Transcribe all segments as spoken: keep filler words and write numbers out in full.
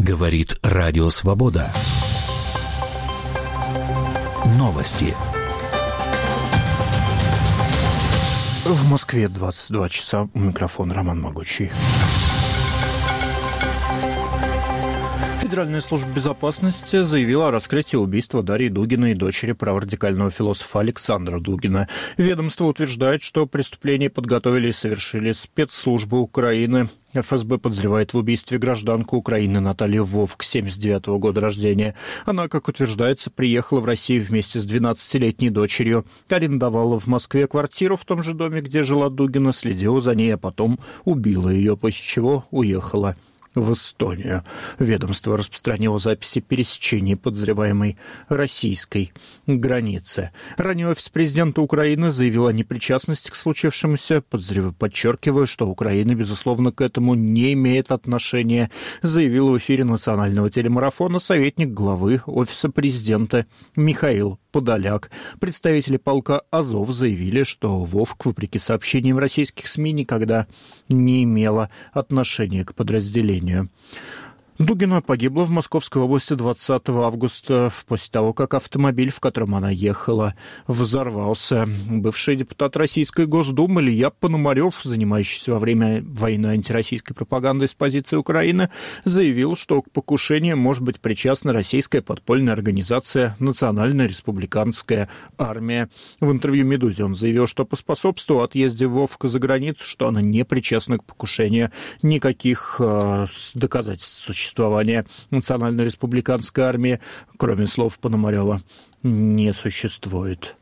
Говорит Радио Свобода. Новости. В Москве двадцать два часа. У микрофона Роман Могучий. Федеральная служба безопасности заявила о раскрытии убийства Дарьи Дугиной, дочери праворадикального философа Александра Дугина. Ведомство утверждает, что преступление подготовили и совершили спецслужбы Украины. эф эс бэ подозревает в убийстве гражданку Украины Наталью Вовк, семьдесят девятого года рождения. Она, как утверждается, приехала в Россию вместе с двенадцатилетней дочерью, арендовала в Москве квартиру в том же доме, где жила Дугина, следила за ней, а потом убила ее, после чего уехала в Эстонию. Ведомство распространило записи пересечения подозреваемой российской границы. Ранее офис президента Украины заявил о непричастности к случившемуся, подчеркивая, что Украина, безусловно, к этому не имеет отношения, заявил в эфире национального телемарафона советник главы офиса президента Михаил Подоляк. Представители полка Азов заявили, что Вовк, вопреки сообщениям российских СМИ, никогда не имела отношения к подразделению. Дугина погибла в Московской области двадцатого августа после того, как автомобиль, в котором она ехала, взорвался. Бывший депутат Российской Госдумы Илья Пономарев, занимающийся во время войны антироссийской пропагандой с позиции Украины, заявил, что к покушению может быть причастна российская подпольная организация «Национальная республиканская армия». В интервью «Медузе» он заявил, что поспособствовал отъезде Вовка за границу, что она не причастна к покушению. Никаких э, доказательств существования Национальной республиканской армии, кроме слов Пономарева, не существует.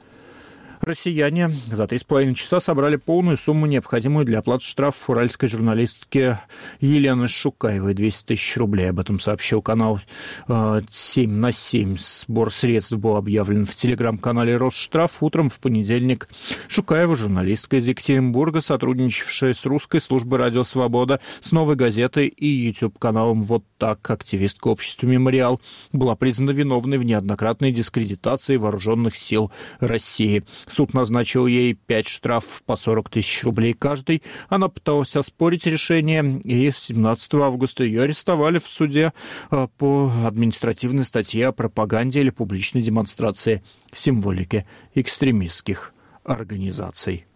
Россияне за три с половиной часа собрали полную сумму, необходимую для оплаты штрафов уральской журналистке Елены Шукаевой, двести тысяч рублей. Об этом сообщил канал семь на семь. Сбор средств был объявлен в телеграм-канале «Росштраф» утром в понедельник. Шукаева, журналистка из Екатеринбурга, сотрудничавшая с русской службой «Радио Свобода», с «Новой газетой» и YouTube-каналом «Вот так», активистка общества «Мемориал», была признана виновной в неоднократной дискредитации вооруженных сил России. Суд назначил ей пять штрафов по сорок тысяч рублей каждый. Она пыталась оспорить решение, и семнадцатого августа ее арестовали в суде по административной статье о пропаганде или публичной демонстрации символики экстремистских организаций.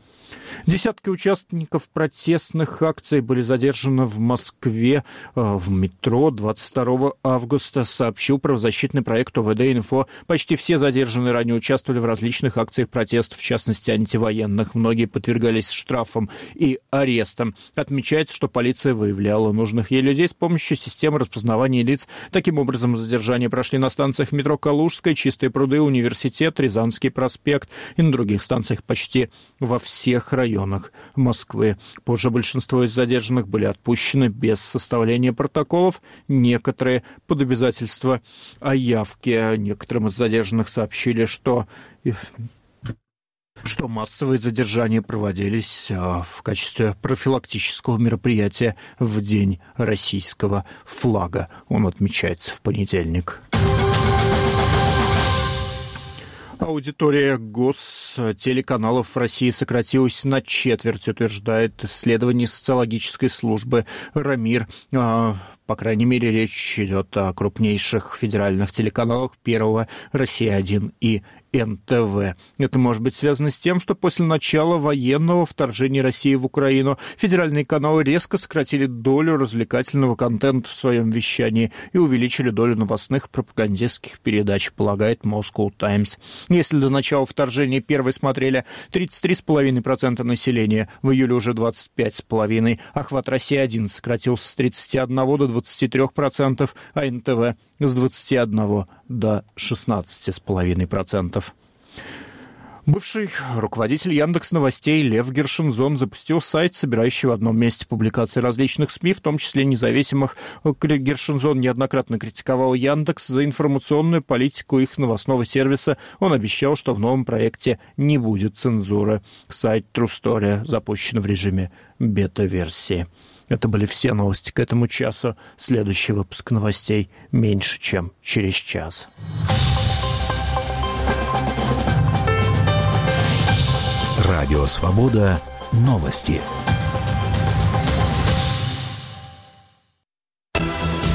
Десятки участников протестных акций были задержаны в Москве в метро двадцать второго августа, сообщил правозащитный проект о вэ дэ инфо. Почти все задержанные ранее участвовали в различных акциях протеста, в частности антивоенных. Многие подвергались штрафам и арестам. Отмечается, что полиция выявляла нужных ей людей с помощью системы распознавания лиц. Таким образом, задержания прошли на станциях метро Калужская, Чистые пруды, Университет, Рязанский проспект и на других станциях почти во всех районах Москвы. Позже большинство из задержанных были отпущены без составления протоколов, некоторые под обязательство о явке. Некоторым из задержанных сообщили, что, что массовые задержания проводились в качестве профилактического мероприятия в День российского флага. Он отмечается в понедельник. Аудитория гостелеканалов в России сократилась на четверть, утверждает исследование социологической службы «Рамир». По крайней мере, речь идет о крупнейших федеральных телеканалах Первого, Россия один и эн тэ вэ. Это может быть связано с тем, что после начала военного вторжения России в Украину федеральные каналы резко сократили долю развлекательного контента в своем вещании и увеличили долю новостных пропагандистских передач, полагает Moscow Times. Если до начала вторжения Первый смотрели тридцать три целых пять десятых процента населения, в июле уже двадцать пять целых пять десятых процента, охват Россия один сократился с тридцати одного до двадцати трёх процентов, а эн тэ вэ с двадцати одного до шестнадцати целых пяти десятых процента. Бывший руководитель Яндекс.Новостей Лев Гершинзон запустил сайт, собирающий в одном месте публикации различных СМИ, в том числе независимых. Гершинзон неоднократно критиковал Яндекс за информационную политику их новостного сервиса. Он обещал, что в новом проекте не будет цензуры. Сайт True Story запущен в режиме бета-версии. Это были все новости к этому часу. Следующий выпуск новостей меньше, чем через час. Радио Свобода. Новости.